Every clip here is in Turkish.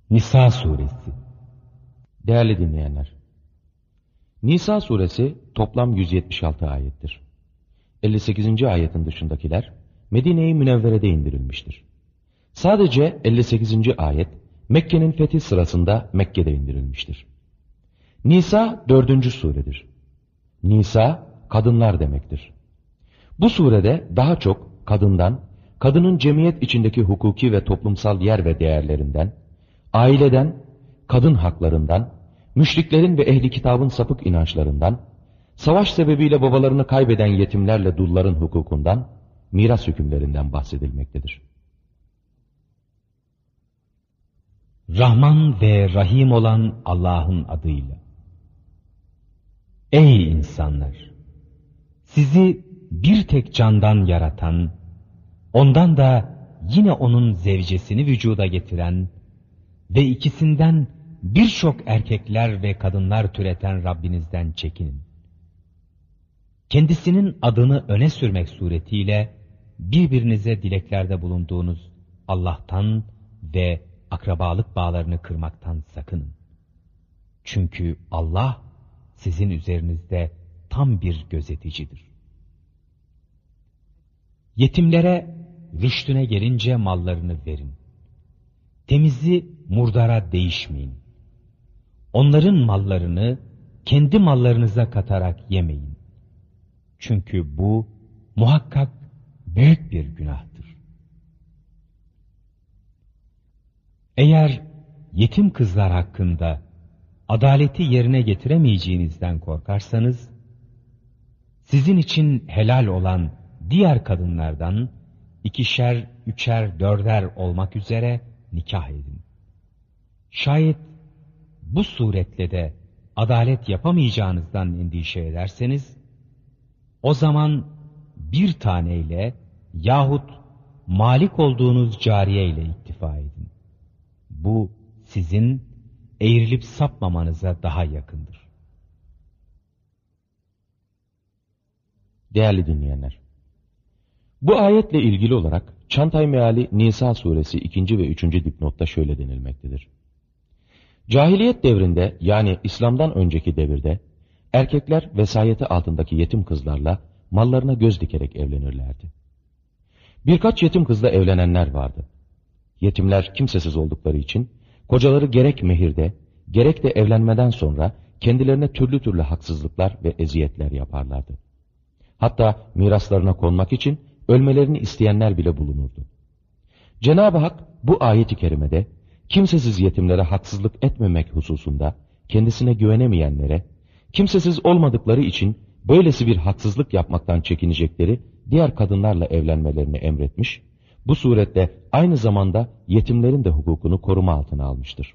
Nisa suresi. Değerli dinleyenler, Nisa suresi toplam 176 ayettir. 58. ayetin dışındakiler Medine-i Münevvere'de indirilmiştir. Sadece 58. ayet Mekke'nin fethi sırasında Mekke'de indirilmiştir. Nisa 4. suredir. Nisa kadınlar demektir. Bu surede daha çok kadından, kadının cemiyet içindeki hukuki ve toplumsal yer ve değerlerinden, aileden, kadın haklarından, müşriklerin ve ehli kitabın sapık inançlarından, savaş sebebiyle babalarını kaybeden yetimlerle dulların hukukundan, miras hükümlerinden bahsedilmektedir. Rahman ve Rahim olan Allah'ın adıyla. Ey insanlar! Sizi bir tek candan yaratan, ondan da yine onun zevcesini vücuda getiren ve ikisinden birçok erkekler ve kadınlar türeten Rabbinizden çekinin. Kendisinin adını öne sürmek suretiyle birbirinize dileklerde bulunduğunuz Allah'tan ve akrabalık bağlarını kırmaktan sakının. Çünkü Allah sizin üzerinizde tam bir gözeticidir. Yetimlere rüştüne gelince mallarını verin. Temizi murdara değişmeyin. Onların mallarını kendi mallarınıza katarak yemeyin. Çünkü bu muhakkak büyük bir günahtır. Eğer yetim kızlar hakkında adaleti yerine getiremeyeceğinizden korkarsanız, sizin için helal olan diğer kadınlardan 2'şer, 3'er, 4'er olmak üzere nikah edin. Şayet bu suretle de adalet yapamayacağınızdan endişe ederseniz, o zaman bir taneyle yahut malik olduğunuz cariye ile iktifa edin. Bu sizin eğrilip sapmamanıza daha yakındır. Değerli dinleyenler, bu ayetle ilgili olarak Çantay meali Nisa suresi 2. ve 3. dipnotta şöyle denilmektedir. Cahiliyet devrinde, yani İslam'dan önceki devirde erkekler vesayeti altındaki yetim kızlarla mallarına göz dikerek evlenirlerdi. Birkaç yetim kızla evlenenler vardı. Yetimler kimsesiz oldukları için kocaları gerek mehirde gerek de evlenmeden sonra kendilerine türlü türlü haksızlıklar ve eziyetler yaparlardı. Hatta miraslarına konmak için ölmelerini isteyenler bile bulunurdu. Cenab-ı Hak bu ayet-i kerimede kimsesiz yetimlere haksızlık etmemek hususunda kendisine güvenemeyenlere, kimsesiz olmadıkları için böylesi bir haksızlık yapmaktan çekinecekleri diğer kadınlarla evlenmelerini emretmiş, bu surette aynı zamanda yetimlerin de hukukunu koruma altına almıştır.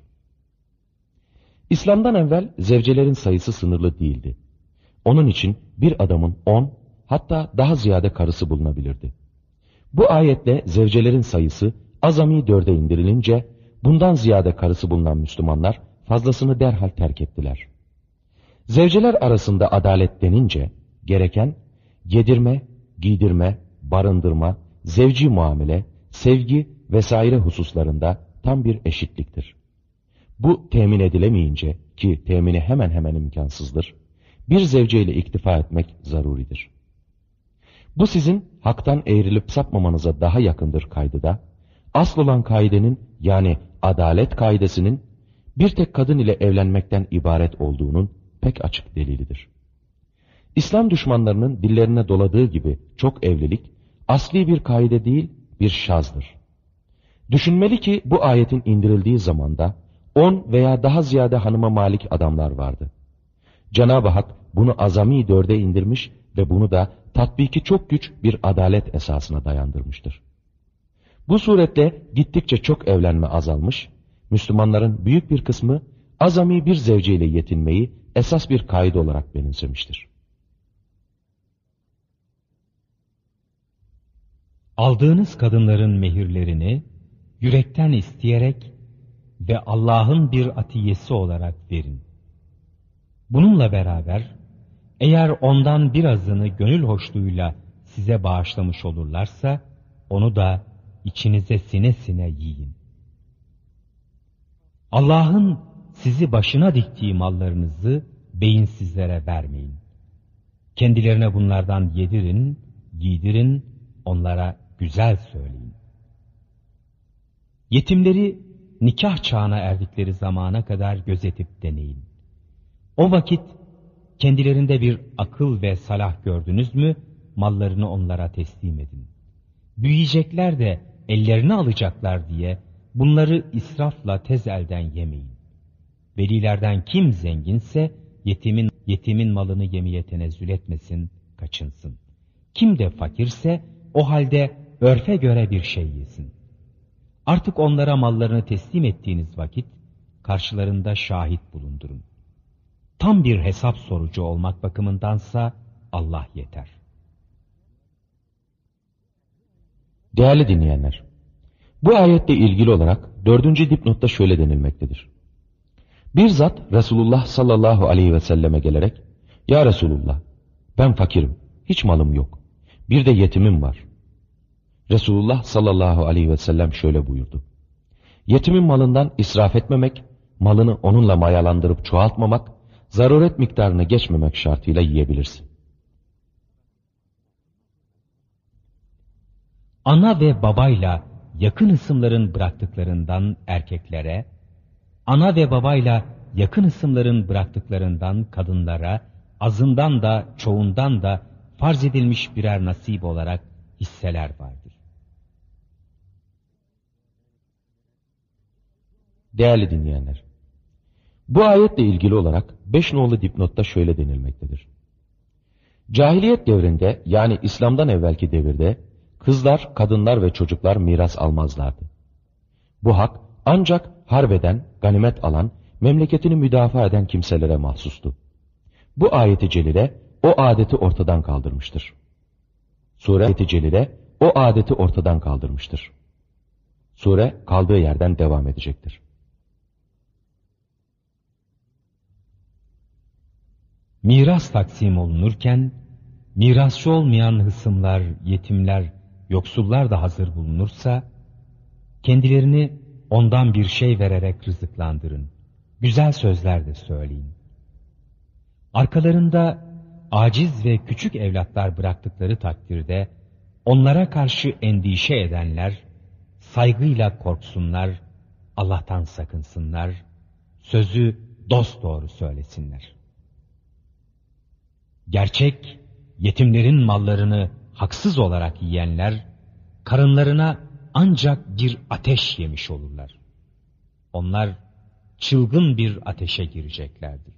İslam'dan evvel zevcelerin sayısı sınırlı değildi. Onun için bir adamın 10 hatta daha ziyade karısı bulunabilirdi. Bu ayetle zevcelerin sayısı azami 4'e indirilince bundan ziyade karısı bulunan Müslümanlar fazlasını derhal terk ettiler. Zevceler arasında adalet denince gereken yedirme, giydirme, barındırma, zevci muamele, sevgi vesaire hususlarında tam bir eşitliktir. Bu temin edilemeyince, ki temini hemen hemen imkansızdır, bir zevceyle iktifa etmek zaruridir. Bu sizin haktan eğrilip sapmamanıza daha yakındır kaydıda, asıl olan kaidenin, yani adalet kaidesinin bir tek kadın ile evlenmekten ibaret olduğunun pek açık delilidir. İslam düşmanlarının dillerine doladığı gibi çok evlilik asli bir kaide değil, bir şazdır. Düşünmeli ki bu ayetin indirildiği zamanda 10 veya daha ziyade hanıma malik adamlar vardı. Cenab-ı Hak bunu azami 4'e indirmiş ve bunu da tatbiki çok güç bir adalet esasına dayandırmıştır. Bu suretle gittikçe çok evlenme azalmış, Müslümanların büyük bir kısmı azami bir zevceyle yetinmeyi esas bir kaide olarak benimsemiştir. Aldığınız kadınların mehirlerini yürekten isteyerek ve Allah'ın bir atiyesi olarak verin. Bununla beraber eğer ondan birazını gönül hoşluğuyla size bağışlamış olurlarsa onu da içinize sine sine yiyin. Allah'ın sizi başına diktiği mallarınızı beyinsizlere vermeyin. Kendilerine bunlardan yedirin, giydirin, onlara güzel söyleyin. Yetimleri nikah çağına erdikleri zamana kadar gözetip deneyin. O vakit kendilerinde bir akıl ve salah gördünüz mü, mallarını onlara teslim edin. Büyüyecekler de ellerini alacaklar diye bunları israfla tez elden yemeyin. Velilerden kim zenginse yetimin malını yemeye tenezzül etmesin, kaçınsın. Kim de fakirse o halde örfe göre bir şey yesin. Artık onlara mallarını teslim ettiğiniz vakit karşılarında şahit bulundurun. Tam bir hesap sorucu olmak bakımındansa Allah yeter. Değerli dinleyenler, bu ayetle ilgili olarak 4. dipnotta şöyle denilmektedir. Bir zat Resulullah sallallahu aleyhi ve selleme gelerek, "Ya Resulullah, ben fakirim, hiç malım yok. Bir de yetimim var." Resulullah sallallahu aleyhi ve sellem şöyle buyurdu. Yetimin malından israf etmemek, malını onunla mayalandırıp çoğaltmamak, zaruret miktarını geçmemek şartıyla yiyebilirsin. Ana ve babayla yakın hısımların bıraktıklarından erkeklere, ana ve babayla yakın hısımların bıraktıklarından kadınlara, azından da çoğundan da farz edilmiş birer nasip olarak hisseler vardır. Değerli dinleyenler, bu ayetle ilgili olarak 5 nolu dipnotta şöyle denilmektedir. Cahiliyet devrinde, yani İslam'dan evvelki devirde, kızlar, kadınlar ve çocuklar miras almazlardı. Bu hak ancak harbeden, ganimet alan, memleketini müdafaa eden kimselere mahsustu. Bu ayet-i celile o adeti ortadan kaldırmıştır. Sure ayet-i celile o adeti ortadan kaldırmıştır. Sure kaldığı yerden devam edecektir. Miras taksim olunurken, mirasçı olmayan hısımlar, yetimler, yoksullar da hazır bulunursa, kendilerini ondan bir şey vererek rızıklandırın. Güzel sözler de söyleyin. Arkalarında aciz ve küçük evlatlar bıraktıkları takdirde, onlara karşı endişe edenler, saygıyla korksunlar, Allah'tan sakınsınlar, sözü dosdoğru söylesinler. Gerçek, yetimlerin mallarını haksız olarak yiyenler, karınlarına ancak bir ateş yemiş olurlar. Onlar çılgın bir ateşe gireceklerdir.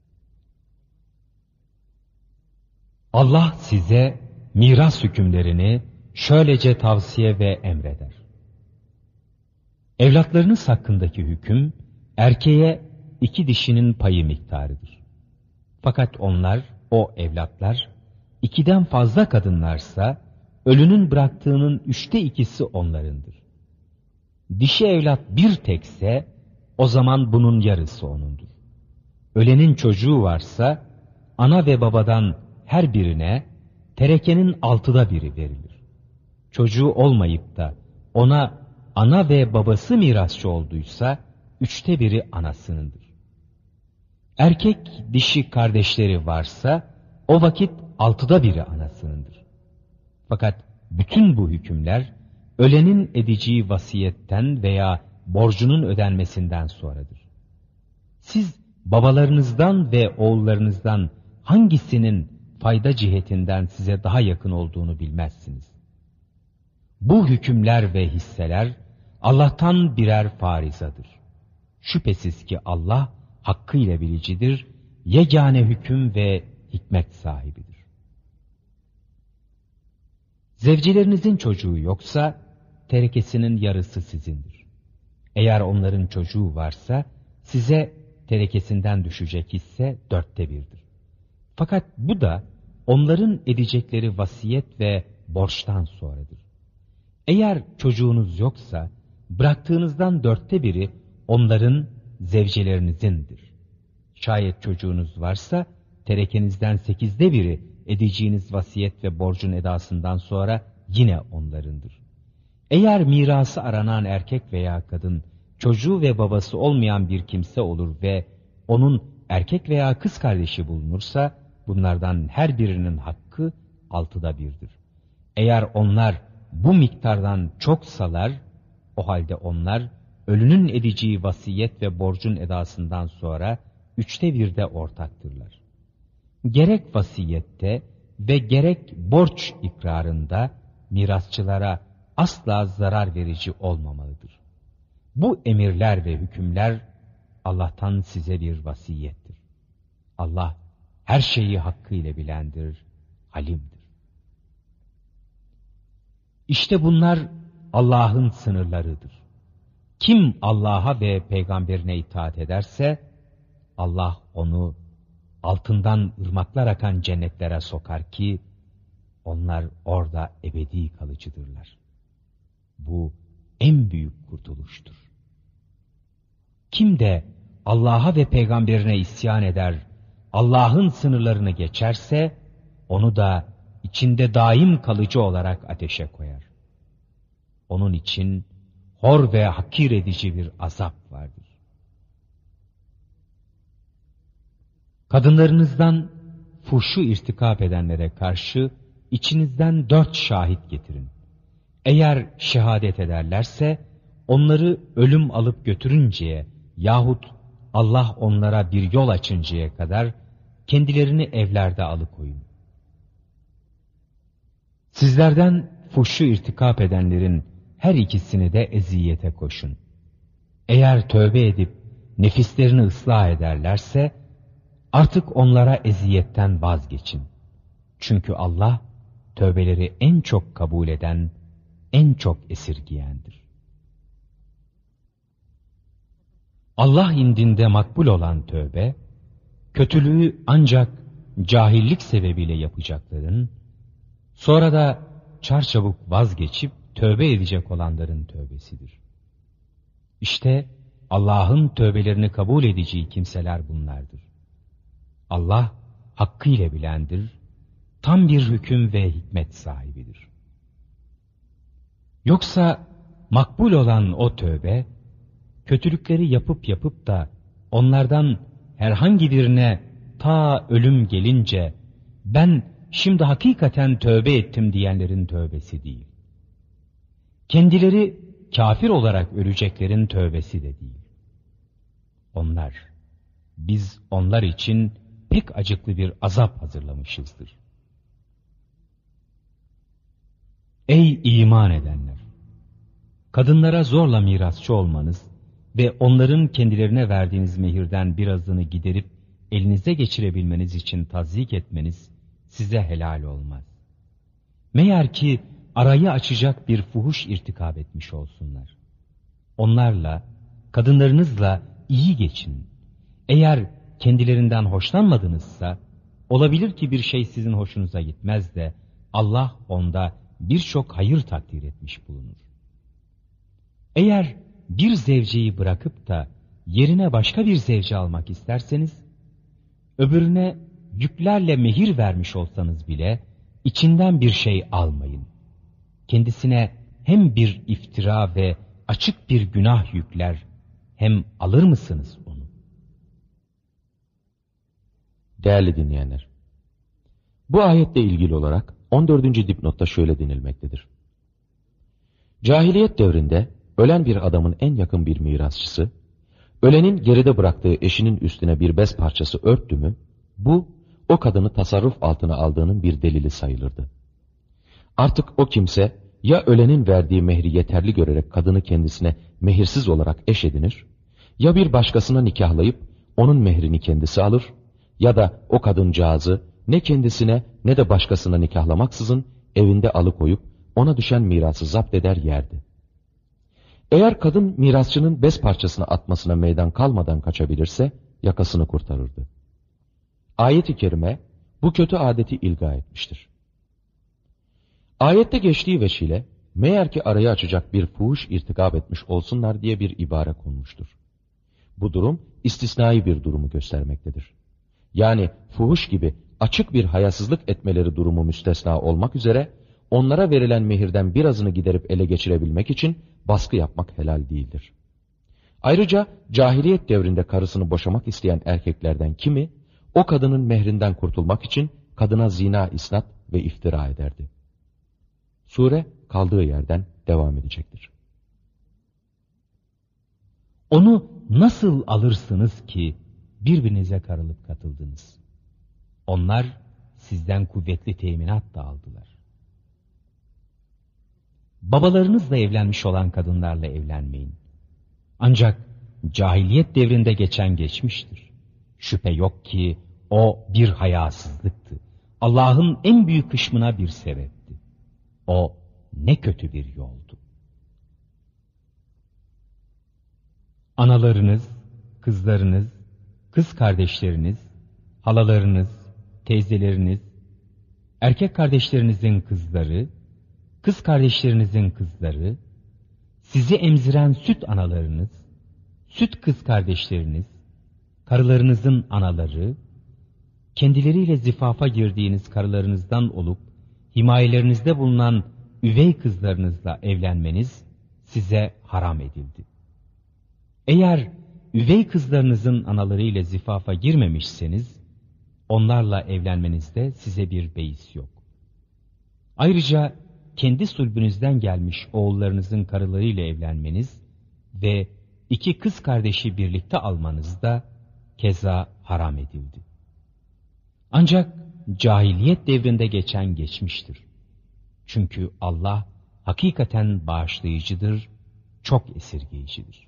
Allah size miras hükümlerini şöylece tavsiye ve emreder. Evlatlarınız hakkındaki hüküm, erkeğe 2 dişinin payı miktarıdır. Fakat onlar, o evlatlar, 2'den fazla kadınlarsa, ölünün bıraktığının 3'te 2'si onlarındır. Dişi evlat bir tekse, o zaman bunun yarısı onundur. Ölenin çocuğu varsa, ana ve babadan her birine, terekenin 6'da 1'i verilir. Çocuğu olmayıp da, ona ana ve babası mirasçı olduysa, 3'te 1'i anasınındır. Erkek dişi kardeşleri varsa, o vakit 6'da 1'i anasınındır. Fakat bütün bu hükümler, ölenin edeceği vasiyetten veya borcunun ödenmesinden sonradır. Siz babalarınızdan ve oğullarınızdan hangisinin fayda cihetinden size daha yakın olduğunu bilmezsiniz. Bu hükümler ve hisseler Allah'tan birer farizadır. Şüphesiz ki Allah hakkıyla bilicidir, yegane hüküm ve hikmet sahibidir. Zevcelerinizin çocuğu yoksa, terekesinin yarısı sizindir. Eğer onların çocuğu varsa, size terekesinden düşecek hisse 4'te 1'dir. Fakat bu da onların edecekleri vasiyet ve borçtan sonradır. Eğer çocuğunuz yoksa, bıraktığınızdan 4'te 1'i onların, zevcelerinizin,'dir. Şayet çocuğunuz varsa, terekenizden 8'de 1'i edeceğiniz vasiyet ve borcun edasından sonra yine onlarındır. Eğer mirası aranan erkek veya kadın çocuğu ve babası olmayan bir kimse olur ve onun erkek veya kız kardeşi bulunursa, bunlardan her birinin hakkı 1/6'dir. Eğer onlar bu miktardan çoksalar, o halde onlar ölünün edeceği vasiyet ve borcun edasından sonra 1/3'te ortaktırlar. Gerek vasiyette ve gerek borç ikrarında mirasçılara asla zarar verici olmamalıdır. Bu emirler ve hükümler Allah'tan size bir vasiyettir. Allah her şeyi hakkıyla bilendir, halimdir. İşte bunlar Allah'ın sınırlarıdır. Kim Allah'a ve peygamberine itaat ederse, Allah onu altından ırmaklar akan cennetlere sokar ki, onlar orada ebedi kalıcıdırlar. Bu en büyük kurtuluştur. Kim de Allah'a ve peygamberine isyan eder, Allah'ın sınırlarını geçerse, onu da içinde daim kalıcı olarak ateşe koyar. Onun için hor ve hakir edici bir azap vardır. Kadınlarınızdan fuhşu irtikap edenlere karşı içinizden 4 şahit getirin. Eğer şehadet ederlerse onları ölüm alıp götürünceye yahut Allah onlara bir yol açıncaya kadar kendilerini evlerde alıkoyun. Sizlerden fuhşu irtikap edenlerin her ikisini de eziyete koşun. Eğer tövbe edip nefislerini ıslah ederlerse artık onlara eziyetten vazgeçin. Çünkü Allah tövbeleri en çok kabul eden, en çok esirgiyendir. Allah indinde makbul olan tövbe, kötülüğü ancak cahillik sebebiyle yapacakların, sonra da çarçabuk vazgeçip tövbe edecek olanların tövbesidir. İşte Allah'ın tövbelerini kabul edeceği kimseler bunlardır. Allah hakkıyla bilendir, tam bir hüküm ve hikmet sahibidir. Yoksa makbul olan o tövbe, kötülükleri yapıp da onlardan herhangi birine ta ölüm gelince ben şimdi hakikaten tövbe ettim diyenlerin tövbesi değil. Kendileri kafir olarak öleceklerin tövbesi de değil. Biz onlar için pek acıklı bir azap hazırlamışızdır. Ey iman edenler! Kadınlara zorla mirasçı olmanız ve onların kendilerine verdiğiniz mehirden birazını giderip elinize geçirebilmeniz için tazyik etmeniz size helal olmaz. Meğer ki arayı açacak bir fuhuş irtikab etmiş olsunlar. Onlarla, kadınlarınızla iyi geçin. Eğer kendilerinden hoşlanmadınızsa, olabilir ki bir şey sizin hoşunuza gitmez de Allah onda birçok hayır takdir etmiş bulunur. Eğer bir zevceyi bırakıp da yerine başka bir zevce almak isterseniz, öbürüne yüklerle mehir vermiş olsanız bile içinden bir şey almayın. Kendisine hem bir iftira ve açık bir günah yükler, hem alır mısınız onu? Değerli dinleyenler, bu ayetle ilgili olarak 14. dipnotta şöyle denilmektedir. Cahiliyet devrinde ölen bir adamın en yakın bir mirasçısı, ölenin geride bıraktığı eşinin üstüne bir bez parçası örttü mü, bu o kadını tasarruf altına aldığının bir delili sayılırdı. Artık o kimse ya ölenin verdiği mehri yeterli görerek kadını kendisine mehirsiz olarak eş edinir, ya bir başkasına nikahlayıp onun mehrini kendisi alır, ya da o kadıncağızı ne kendisine ne de başkasına nikahlamaksızın evinde alıkoyup ona düşen mirası zapt eder yerdi. Eğer kadın mirasçının bez parçasını atmasına meydan kalmadan kaçabilirse yakasını kurtarırdı. Ayet-i kerime bu kötü adeti ilga etmiştir. Ayette geçtiği veçile meğer ki arayı açacak bir fuhuş irtikab etmiş olsunlar diye bir ibare konmuştur. Bu durum istisnai bir durumu göstermektedir. Yani fuhuş gibi açık bir hayasızlık etmeleri durumu müstesna olmak üzere onlara verilen mehirden birazını giderip ele geçirebilmek için baskı yapmak helal değildir. Ayrıca cahiliyet devrinde karısını boşamak isteyen erkeklerden kimi, o kadının mehrinden kurtulmak için kadına zina isnat ve iftira ederdi. Sure kaldığı yerden devam edecektir. Onu nasıl alırsınız ki birbirinize karılıp katıldınız? Onlar sizden kuvvetli teminat da aldılar. Babalarınızla evlenmiş olan kadınlarla evlenmeyin. Ancak cahiliyet devrinde geçen geçmiştir. Şüphe yok ki o bir hayasızlıktı. Allah'ın en büyük hışmına bir sebepti. O ne kötü bir yoldu. Analarınız, kızlarınız, kız kardeşleriniz, halalarınız, teyzeleriniz, erkek kardeşlerinizin kızları, kız kardeşlerinizin kızları, sizi emziren süt analarınız, süt kız kardeşleriniz, karılarınızın anaları, kendileriyle zifafa girdiğiniz karılarınızdan olup himayelerinizde bulunan üvey kızlarınızla evlenmeniz size haram edildi. Eğer üvey kızlarınızın analarıyla zifafa girmemişseniz, onlarla evlenmenizde size bir beis yok. Ayrıca kendi sulbünüzden gelmiş oğullarınızın karılarıyla evlenmeniz ve 2 kız kardeşi birlikte almanız da keza haram edildi. Ancak cahiliyet devrinde geçen geçmiştir. Çünkü Allah hakikaten bağışlayıcıdır, çok esirgeyicidir.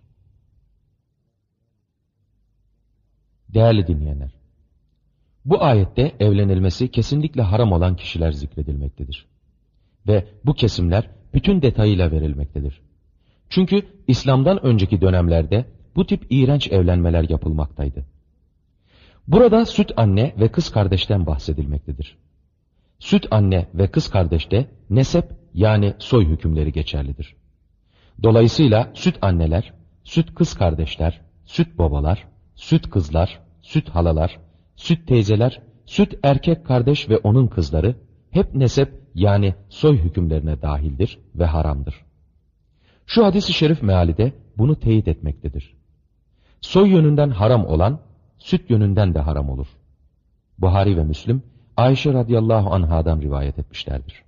Değerli dinleyenler, bu ayette evlenilmesi kesinlikle haram olan kişiler zikredilmektedir. Ve bu kesimler bütün detayıyla verilmektedir. Çünkü İslam'dan önceki dönemlerde bu tip iğrenç evlenmeler yapılmaktaydı. Burada süt anne ve kız kardeşten bahsedilmektedir. Süt anne ve kız kardeşte nesep yani soy hükümleri geçerlidir. Dolayısıyla süt anneler, süt kız kardeşler, süt babalar, süt kızlar, süt halalar, süt teyzeler, süt erkek kardeş ve onun kızları hep nesep yani soy hükümlerine dahildir ve haramdır. Şu hadis-i şerif meali de bunu teyit etmektedir. Soy yönünden haram olan, süt yönünden de haram olur. Buhari ve Müslim, Ayşe radıyallahu anhadan rivayet etmişlerdir.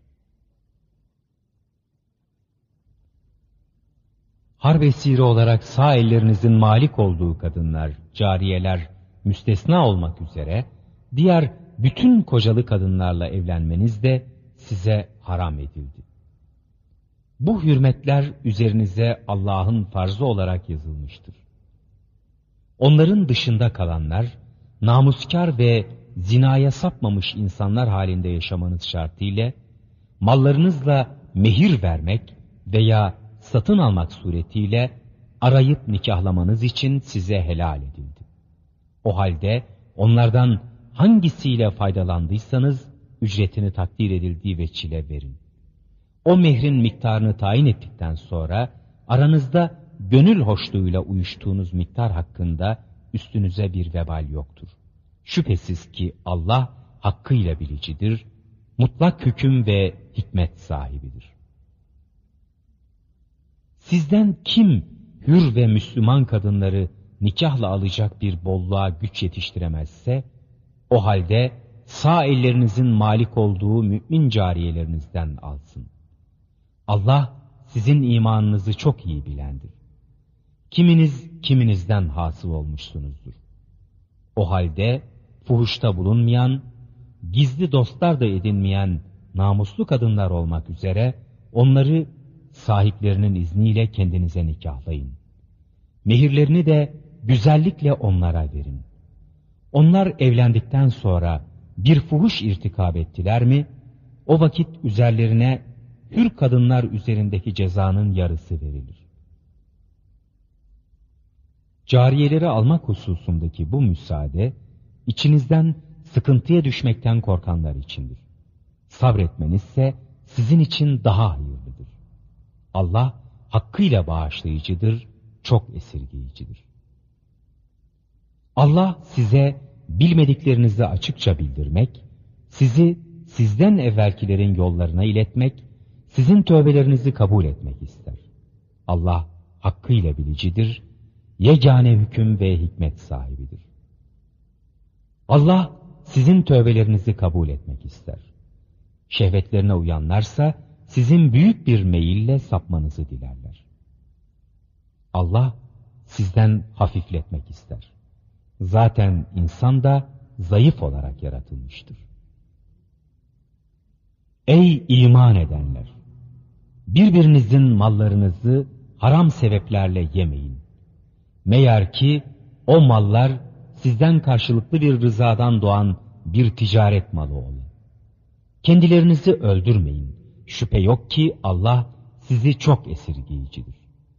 Harp esiri olarak sağ ellerinizin malik olduğu kadınlar, cariyeler müstesna olmak üzere, diğer bütün kocalı kadınlarla evlenmeniz de size haram edildi. Bu hürmetler üzerinize Allah'ın farzı olarak yazılmıştır. Onların dışında kalanlar, namuskar ve zinaya sapmamış insanlar halinde yaşamanız şartıyla, mallarınızla mehir vermek veya satın almak suretiyle arayıp nikahlamanız için size helal edildi. O halde onlardan hangisiyle faydalandıysanız ücretini takdir edildiği veçile verin. O mehrin miktarını tayin ettikten sonra aranızda gönül hoşluğuyla uyuştuğunuz miktar hakkında üstünüze bir vebal yoktur. Şüphesiz ki Allah hakkıyla bilicidir, mutlak hüküm ve hikmet sahibidir. Sizden kim hür ve Müslüman kadınları nikahla alacak bir bolluğa güç yetiştiremezse, o halde sağ ellerinizin malik olduğu mümin cariyelerinizden alsın. Allah sizin imanınızı çok iyi bilendir. Kiminiz kiminizden hasıl olmuşsunuzdur. O halde fuhuşta bulunmayan, gizli dostlar da edinmeyen namuslu kadınlar olmak üzere onları sahiplerinin izniyle kendinize nikahlayın. Mehirlerini de güzellikle onlara verin. Onlar evlendikten sonra bir fuhuş irtikab ettiler mi, o vakit üzerlerine hür kadınlar üzerindeki cezanın yarısı verilir. Cariyeleri almak hususundaki bu müsaade, içinizden sıkıntıya düşmekten korkanlar içindir. Sabretmenizse sizin için daha hayırlıdır. Allah hakkıyla bağışlayıcıdır, çok esirgeyicidir. Allah size bilmediklerinizi açıkça bildirmek, sizi sizden evvelkilerin yollarına iletmek, sizin tövbelerinizi kabul etmek ister. Allah hakkıyla bilicidir, yegane hüküm ve hikmet sahibidir. Allah sizin tövbelerinizi kabul etmek ister. Şehvetlerine uyanlarsa sizin büyük bir meyille sapmanızı dilerler. Allah sizden hafifletmek ister. Zaten insan da zayıf olarak yaratılmıştır. Ey iman edenler! Birbirinizin mallarınızı haram sebeplerle yemeyin. Meğer ki o mallar sizden karşılıklı bir rızadan doğan bir ticaret malı olur. Kendilerinizi öldürmeyin. Şüphe yok ki Allah sizi çok esirgeyicidir.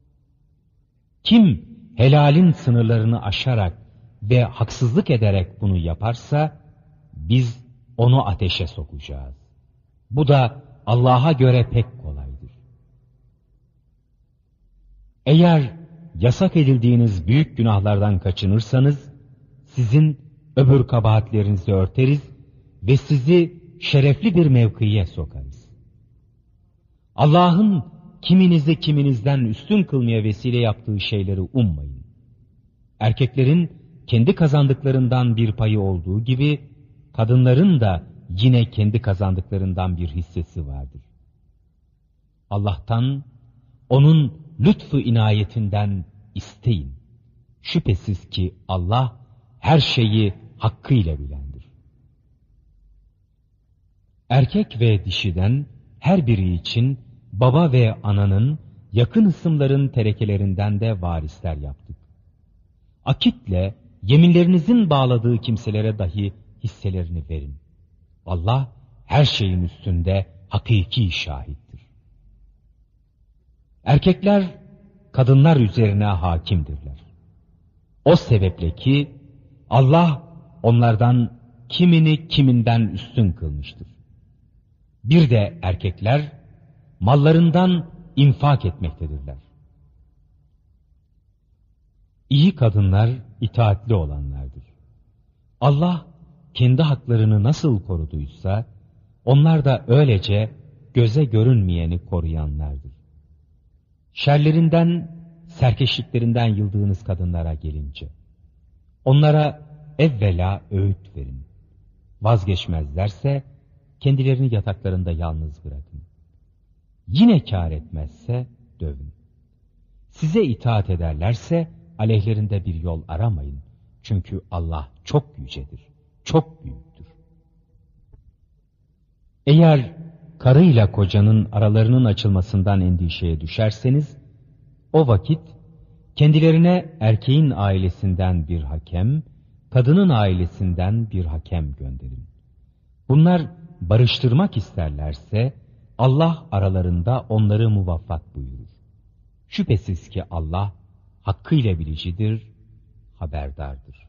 Kim helalin sınırlarını aşarak ve haksızlık ederek bunu yaparsa biz onu ateşe sokacağız. Bu da Allah'a göre pek kolaydır. Eğer yasak edildiğiniz büyük günahlardan kaçınırsanız sizin öbür kabahatlerinizi örteriz ve sizi şerefli bir mevkiye sokarız. Allah'ın kiminizi kiminizden üstün kılmaya vesile yaptığı şeyleri ummayın. Erkeklerin kendi kazandıklarından bir payı olduğu gibi kadınların da yine kendi kazandıklarından bir hissesi vardır. Allah'tan, onun lütfu inayetinden isteyin. Şüphesiz ki Allah her şeyi hakkıyla bilendir. Erkek ve dişiden her biri için baba ve ananın yakın hısımların terekelerinden de varisler yaptık. Akitle yeminlerinizin bağladığı kimselere dahi hisselerini verin. Allah her şeyin üstünde hakiki şahittir. Erkekler kadınlar üzerine hakimdirler. O sebeple ki Allah onlardan kimini kiminden üstün kılmıştır. Bir de erkekler mallarından infak etmektedirler. İyi kadınlar itaatli olanlardır. Allah kendi haklarını nasıl koruduysa onlar da öylece göze görünmeyeni koruyanlardır. Şerlerinden, serkeşliklerinden yıldığınız kadınlara gelince onlara evvela öğüt verin. Vazgeçmezlerse kendilerini yataklarında yalnız bırakın. Yine kâr etmezse dövün. Size itaat ederlerse aleyhlerinde bir yol aramayın. Çünkü Allah çok yücedir, çok büyüktür. Eğer karıyla kocanın aralarının açılmasından endişeye düşerseniz, o vakit kendilerine erkeğin ailesinden bir hakem, kadının ailesinden bir hakem gönderin. Bunlar barıştırmak isterlerse Allah aralarında onları muvaffak buyurur. Şüphesiz ki Allah hakkıyla bilicidir, haberdardır.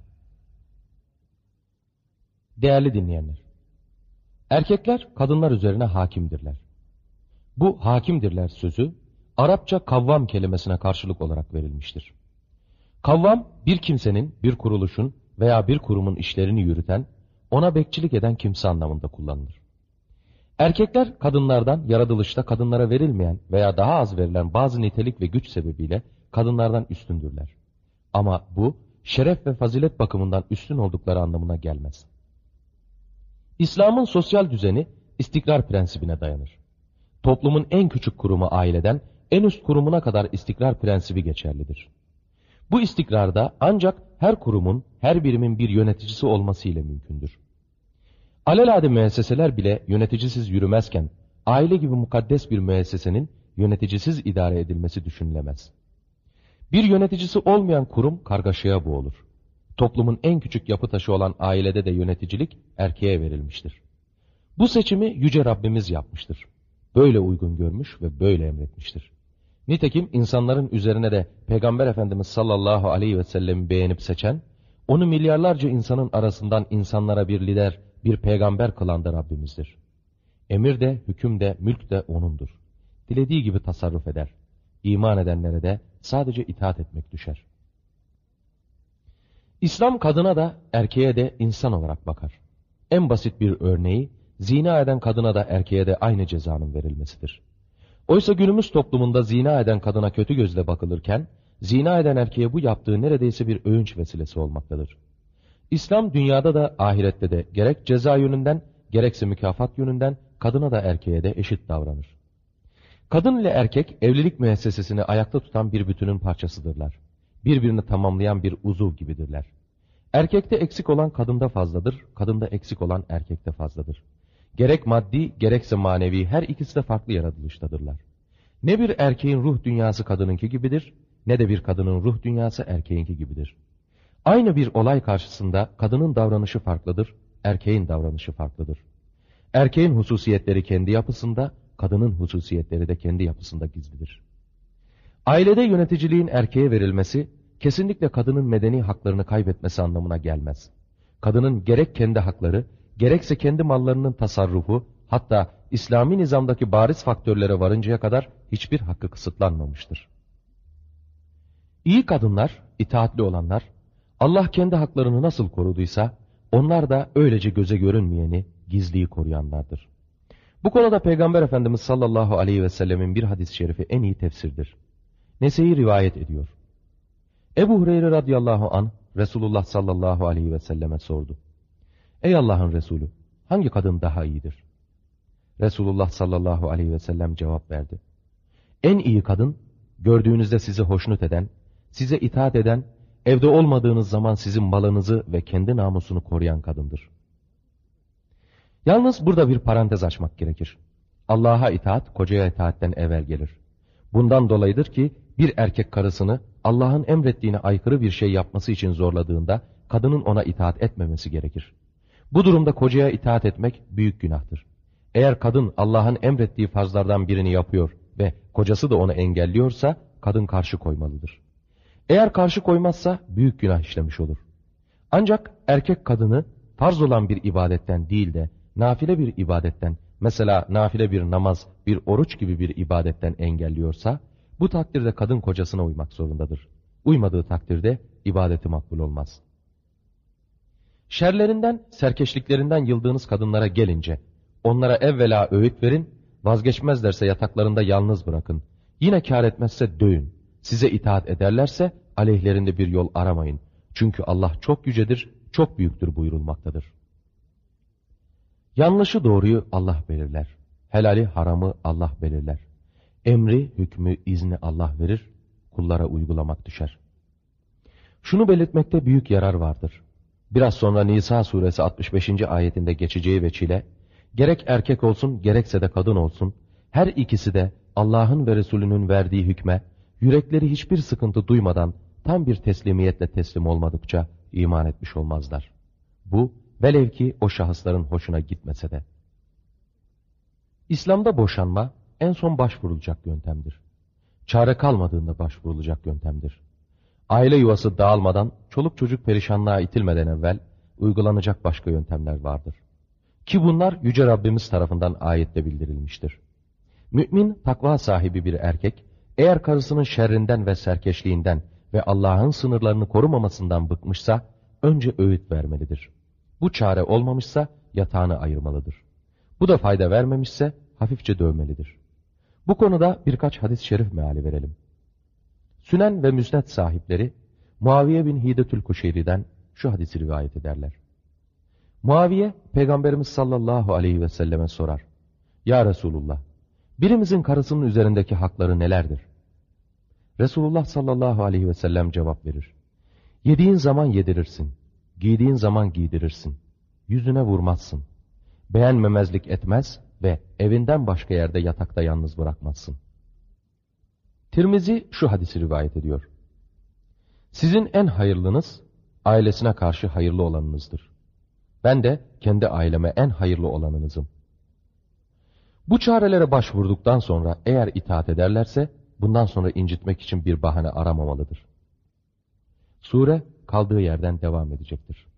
Değerli dinleyenler, erkekler kadınlar üzerine hakimdirler. Bu hakimdirler sözü Arapça kavvam kelimesine karşılık olarak verilmiştir. Kavvam bir kimsenin, bir kuruluşun veya bir kurumun işlerini yürüten, ona bekçilik eden kimse anlamında kullanılır. Erkekler kadınlardan yaratılışta kadınlara verilmeyen veya daha az verilen bazı nitelik ve güç sebebiyle kadınlardan üstündürler. Ama bu şeref ve fazilet bakımından üstün oldukları anlamına gelmez. İslam'ın sosyal düzeni istikrar prensibine dayanır. Toplumun en küçük kurumu aileden en üst kurumuna kadar istikrar prensibi geçerlidir. Bu istikrarda ancak her kurumun, her birimin bir yöneticisi olması ile mümkündür. Alelade müesseseler bile yöneticisiz yürümezken, aile gibi mukaddes bir müessesenin yöneticisiz idare edilmesi düşünülemez. Bir yöneticisi olmayan kurum kargaşaya boğulur. Toplumun en küçük yapı taşı olan ailede de yöneticilik erkeğe verilmiştir. Bu seçimi Yüce Rabbimiz yapmıştır. Böyle uygun görmüş ve böyle emretmiştir. Nitekim insanların üzerine de Peygamber Efendimiz sallallahu aleyhi ve sellem'i beğenip seçen, onu milyarlarca insanın arasından insanlara bir lider, bir peygamber kılan da Rabbimizdir. Emir de, hüküm de, mülk de O'nundur. Dilediği gibi tasarruf eder. İman edenlere de sadece itaat etmek düşer. İslam kadına da erkeğe de insan olarak bakar. En basit bir örneği, zina eden kadına da erkeğe de aynı cezanın verilmesidir. Oysa günümüz toplumunda zina eden kadına kötü gözle bakılırken, zina eden erkeğe bu yaptığı neredeyse bir övünç vesilesi olmaktadır. İslam dünyada da ahirette de gerek ceza yönünden gerekse mükafat yönünden kadına da erkeğe de eşit davranır. Kadın ile erkek evlilik müessesesini ayakta tutan bir bütünün parçasıdırlar. Birbirini tamamlayan bir uzuv gibidirler. Erkekte eksik olan kadında fazladır, kadında eksik olan erkekte fazladır. Gerek maddi gerekse manevi her ikisi de farklı yaratılıştadırlar. Ne bir erkeğin ruh dünyası kadınınki gibidir, ne de bir kadının ruh dünyası erkeğinki gibidir. Aynı bir olay karşısında kadının davranışı farklıdır, erkeğin davranışı farklıdır. Erkeğin hususiyetleri kendi yapısında, kadının hususiyetleri de kendi yapısında gizlidir. Ailede yöneticiliğin erkeğe verilmesi, kesinlikle kadının medeni haklarını kaybetmesi anlamına gelmez. Kadının gerek kendi hakları, gerekse kendi mallarının tasarrufu, hatta İslami nizamdaki bariz faktörlere varıncaya kadar hiçbir hakkı kısıtlanmamıştır. İyi kadınlar, itaatli olanlar, Allah kendi haklarını nasıl koruduysa, onlar da öylece göze görünmeyeni, gizliyi koruyanlardır. Bu konuda Peygamber Efendimiz sallallahu aleyhi ve sellemin bir hadis-i şerifi en iyi tefsirdir. Nese'yi rivayet ediyor. Ebu Hureyre radıyallahu anh, Resulullah sallallahu aleyhi ve selleme sordu. Ey Allah'ın Resulü, hangi kadın daha iyidir? Resulullah sallallahu aleyhi ve sellem cevap verdi. En iyi kadın, gördüğünüzde sizi hoşnut eden, size itaat eden, evde olmadığınız zaman sizin malınızı ve kendi namusunu koruyan kadındır. Yalnız burada bir parantez açmak gerekir. Allah'a itaat, kocaya itaatten evvel gelir. Bundan dolayıdır ki, bir erkek karısını Allah'ın emrettiğine aykırı bir şey yapması için zorladığında, kadının ona itaat etmemesi gerekir. Bu durumda kocaya itaat etmek büyük günahtır. Eğer kadın Allah'ın emrettiği farzlardan birini yapıyor ve kocası da onu engelliyorsa, kadın karşı koymalıdır. Eğer karşı koymazsa büyük günah işlemiş olur. Ancak erkek kadını farz olan bir ibadetten değil de nafile bir ibadetten, mesela nafile bir namaz, bir oruç gibi bir ibadetten engelliyorsa, bu takdirde kadın kocasına uymak zorundadır. Uymadığı takdirde ibadeti makbul olmaz. Şerlerinden, serkeşliklerinden yıldığınız kadınlara gelince, onlara evvela öğüt verin, vazgeçmezlerse yataklarında yalnız bırakın. Yine kâr etmezse dövün. Size itaat ederlerse aleyhlerinde bir yol aramayın. Çünkü Allah çok yücedir, çok büyüktür buyurulmaktadır. Yanlışı doğruyu Allah belirler. Helali haramı Allah belirler. Emri, hükmü, izni Allah verir. Kullara uygulamak düşer. Şunu belirtmekte büyük yarar vardır. Biraz sonra Nisa suresi 65. ayetinde geçeceği veçile, gerek erkek olsun gerekse de kadın olsun, her ikisi de Allah'ın ve Resulünün verdiği hükme, yürekleri hiçbir sıkıntı duymadan tam bir teslimiyetle teslim olmadıkça iman etmiş olmazlar. Bu, velev ki o şahısların hoşuna gitmese de. İslam'da boşanma en son başvurulacak yöntemdir. Çare kalmadığında başvurulacak yöntemdir. Aile yuvası dağılmadan, çoluk çocuk perişanlığa itilmeden evvel uygulanacak başka yöntemler vardır. Ki bunlar Yüce Rabbimiz tarafından ayette bildirilmiştir. Mümin, takva sahibi bir erkek, eğer karısının şerrinden ve serkeşliğinden ve Allah'ın sınırlarını korumamasından bıkmışsa, önce öğüt vermelidir. Bu çare olmamışsa yatağını ayırmalıdır. Bu da fayda vermemişse hafifçe dövmelidir. Bu konuda birkaç hadis-i şerif meali verelim. Sünen ve Müsned sahipleri Muaviye bin Hidetül Kuşeyri'den şu hadisi rivayet ederler. Muaviye, Peygamberimiz sallallahu aleyhi ve selleme sorar. Ya Resulullah, birimizin karısının üzerindeki hakları nelerdir? Resulullah sallallahu aleyhi ve sellem cevap verir. Yediğin zaman yedirirsin, giydiğin zaman giydirirsin, yüzüne vurmazsın, beğenmemezlik etmez ve evinden başka yerde yatakta yalnız bırakmazsın. Tirmizi şu hadisi rivayet ediyor. Sizin en hayırlınız, ailesine karşı hayırlı olanınızdır. Ben de kendi aileme en hayırlı olanınızım. Bu çarelere başvurduktan sonra eğer itaat ederlerse, bundan sonra incitmek için bir bahane aramamalıdır. Sure kaldığı yerden devam edecektir.